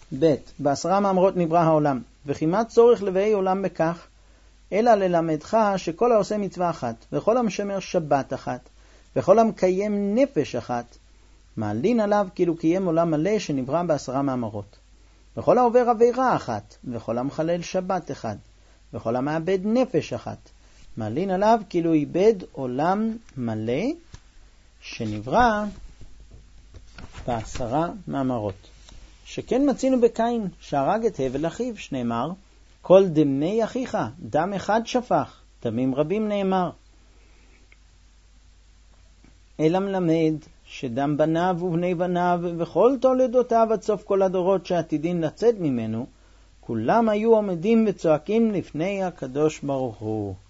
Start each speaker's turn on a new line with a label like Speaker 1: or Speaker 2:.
Speaker 1: ב' בעשרה מאמרות נברא העולם, וכמעט צורך לביאי עולם בכך, אלא ללמדך שכל העושה מצווה אחת, וכל המשמר שבת אחת, וכל המקיים נפש אחת, מעלין עליו כאילו קיים עולם מלא שנברא בעשרה מאמרות. וכל העובר עבירה אחת, וכל המחלל שבת אחד, וכל המאבד נפש אחת, מעלין עליו כאילו איבד עולם מלא שנברא בעשרה מאמרות. שכן מצינו בקין שהרג את הבל אחיו, שנאמר, כל דמי אחיך, דם אחד שפך, דמים רבים נאמר. אלא מלמד שדם בניו ובני בניו וכל תולדותיו עד סוף כל הדורות שעתידין לצאת ממנו, כולם היו עומדים וצועקים לפני הקדוש ברוך הוא.